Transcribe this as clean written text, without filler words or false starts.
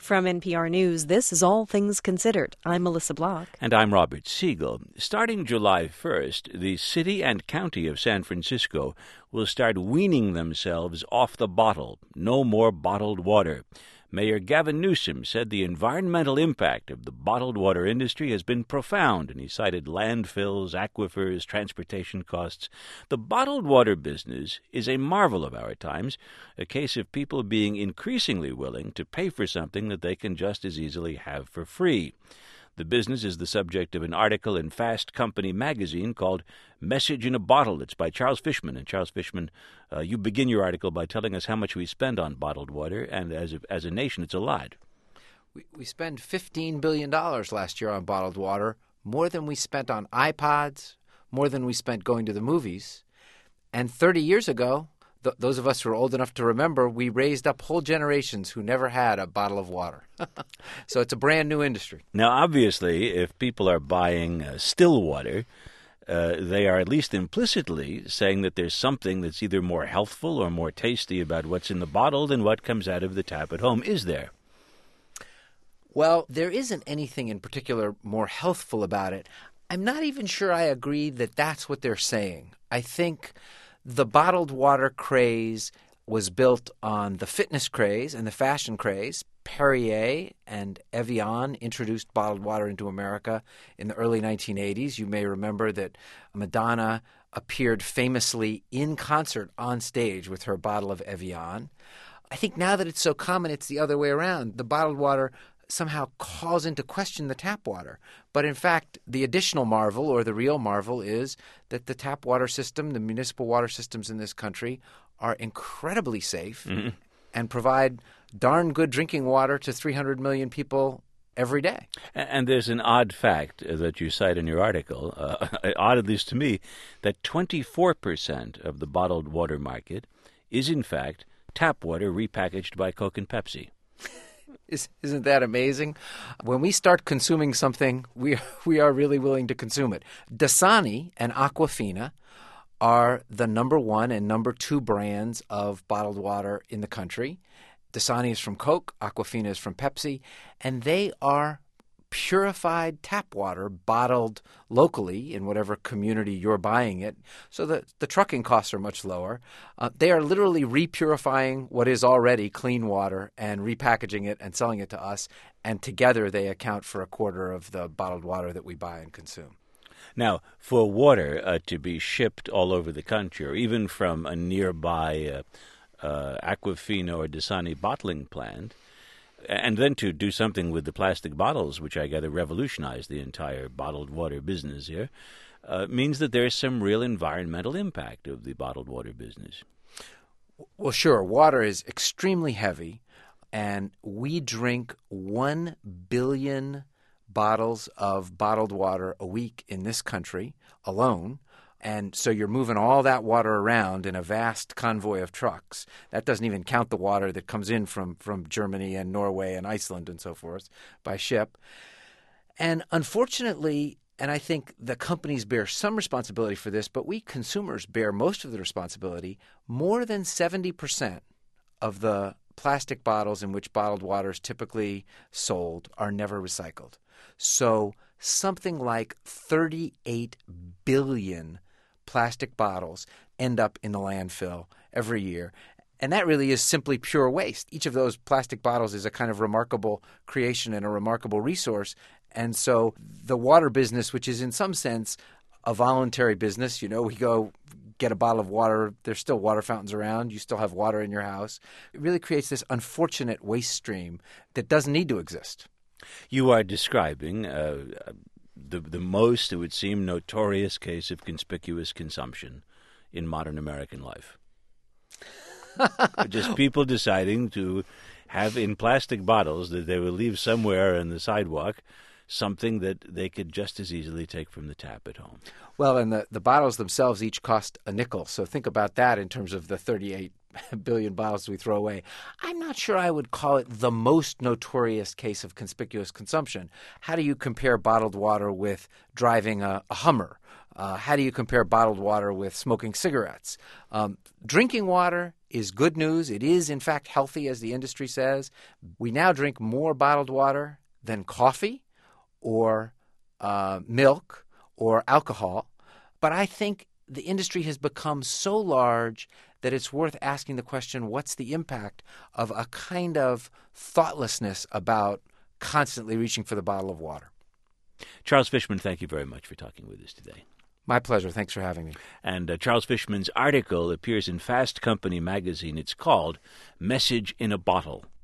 From NPR News, this is All Things Considered. I'm Melissa Block. And I'm Robert Siegel. Starting July 1st, the city and county of San Francisco will start weaning themselves off the bottle. No more bottled water. Mayor Gavin Newsom said the environmental impact of the bottled water industry has been profound, and he cited landfills, aquifers, transportation costs. The bottled water business is a marvel of our times, a case of people being increasingly willing to pay for something that they can just as easily have for free. The business is the subject of an article in Fast Company magazine called Message in a Bottle. It's by Charles Fishman. And Charles Fishman, you begin your article by telling us how much we spend on bottled water, and as a nation, it's a lot. We spend $15 billion last year on bottled water, more than we spent on iPods, more than we spent going to the movies. And 30 years ago, those of us who are old enough to remember, we raised up whole generations who never had a bottle of water. So it's a brand new industry. Now, obviously, if people are buying still water, they are at least implicitly saying that there's something that's either more healthful or more tasty about what's in the bottle than what comes out of the tap at home. Is there? Well, there isn't anything in particular more healthful about it. I'm not even sure I agree that that's what they're saying. I think the bottled water craze was built on the fitness craze and the fashion craze. Perrier and Evian introduced bottled water into America in the early 1980s. You may remember that Madonna appeared famously in concert on stage with her bottle of Evian. I think now that it's so common, it's the other way around. The bottled water somehow calls into question the tap water. But in fact, the additional marvel, or the real marvel, is that the tap water system, the municipal water systems in this country, are incredibly safe and provide darn good drinking water to 300 million people every day. And there's an odd fact that you cite in your article, odd at least to me, that 24% of the bottled water market is in fact tap water repackaged by Coke and Pepsi. Isn't that amazing? When we start consuming something, we are really willing to consume it. Dasani and Aquafina are the number one and number two brands of bottled water in the country. Dasani is from Coke, Aquafina is from Pepsi, and they are purified tap water bottled locally in whatever community you're buying it, so that the trucking costs are much lower. They are literally repurifying what is already clean water and repackaging it and selling it to us, and together they account for a quarter of the bottled water that we buy and consume. Now, for water to be shipped all over the country, or even from a nearby Aquafina or Dasani bottling plant, and then to do something with the plastic bottles, which I gather revolutionized the entire bottled water business here, means that there's some real environmental impact of the bottled water business. Well, sure. Water is extremely heavy, and we drink 1 billion bottles of bottled water a week in this country alone. And so you're moving all that water around in a vast convoy of trucks. That doesn't even count the water that comes in from Germany and Norway and Iceland and so forth by ship. And unfortunately, and I think the companies bear some responsibility for this, but we consumers bear most of the responsibility, more than 70% of the plastic bottles in which bottled water is typically sold are never recycled. So something like 38 billion plastic bottles end up in the landfill every year. And that really is simply pure waste. Each of those plastic bottles is a kind of remarkable creation and a remarkable resource. And so the water business, which is in some sense a voluntary business, we go get a bottle of water, there's still water fountains around, you still have water in your house. It really creates this unfortunate waste stream that doesn't need to exist. You are describing the most, it would seem, notorious case of conspicuous consumption in modern American life. Just people deciding to have in plastic bottles that they will leave somewhere on the sidewalk something that they could just as easily take from the tap at home. Well, and the bottles themselves each cost a nickel. So think about that in terms of the 38 billion bottles we throw away. I'm not sure I would call it the most notorious case of conspicuous consumption. How do you compare bottled water with driving a Hummer? How do you compare bottled water with smoking cigarettes? Drinking water is good news. It is, in fact, healthy, as the industry says. We now drink more bottled water than coffee or milk or alcohol. But I think the industry has become so large that it's worth asking the question, what's the impact of a kind of thoughtlessness about constantly reaching for the bottle of water? Charles Fishman, thank you very much for talking with us today. My pleasure. Thanks for having me. And Charles Fishman's article appears in Fast Company magazine. It's called Message in a Bottle.